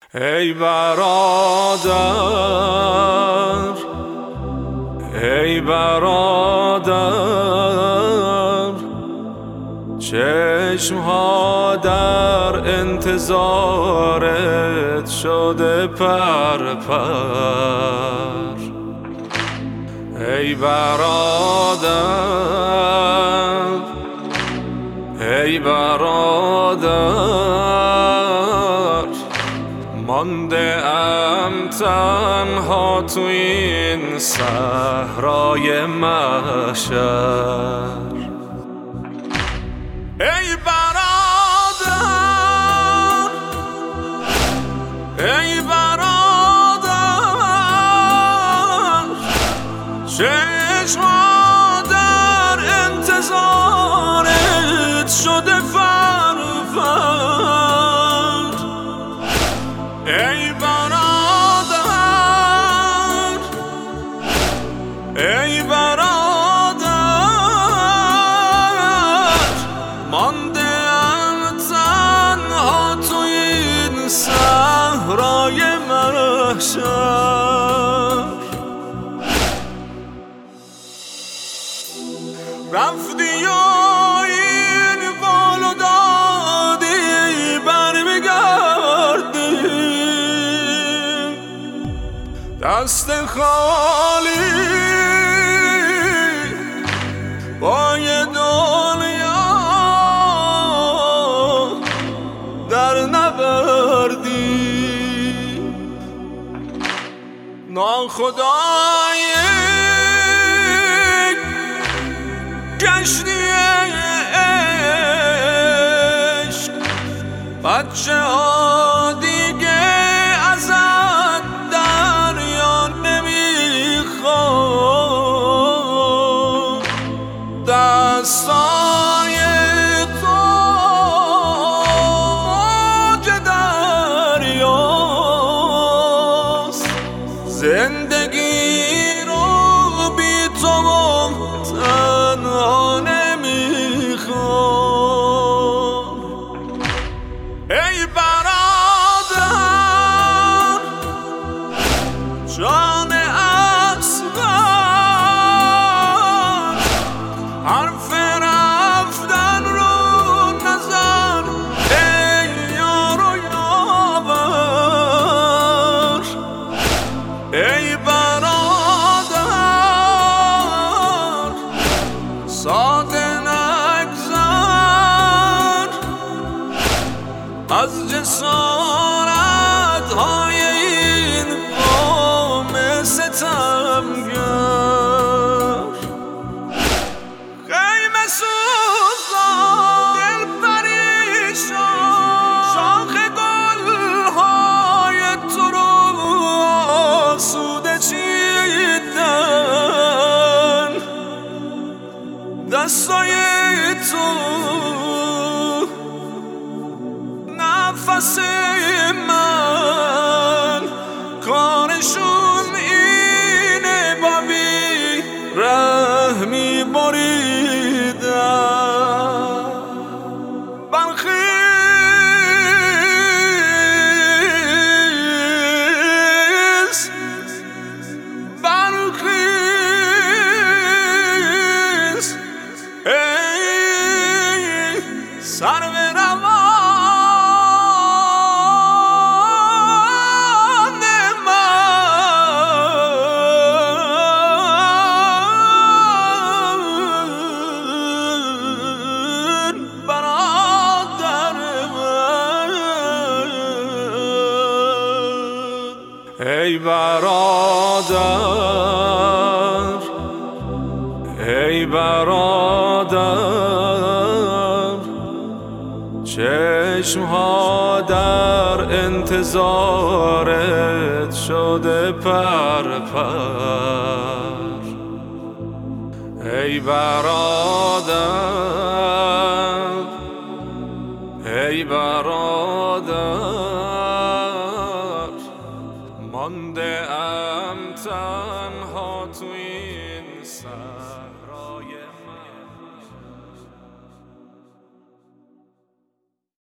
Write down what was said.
ای برادر، ای برادر، چشمها در انتظارت شده پر پر. ای برادر، ای برادر، مانده ام تنها تو این صحرای محشر. ای برادر، ای برادر، چشم‌ها در انتظارت شده فر فر. ای برادر، ای برادر، مانده‌ام تنها تو این صحرای محشر. رفتی و این قول و دادی برمیگردی دست خالی با یه دنیا در نبردی. ناخدای کشتی عشق، بچه ها دیگه ازت دریا نمیخواد. دستای تو موج دریاست، زندگی رو بی تو تنها نمیخوام. ای برادر، جان اصغر، حرف رفتن رو نزن ای یار و یاور. ای برادر، ساده نگذر از جسارت های این قوم ستمگر. خیمه سوزان، دل پریشان، شاخ گل های تو رو آسوده چیدن. دستای تو نفس من، کارشون اینه با بی رحمی بریدن. برخیز، برخیز، ای سرو روان ای برادر، ای برادر، چشمها در انتظارت شده پر پر. ای برادر، ای برادر، مانده ام تنها توی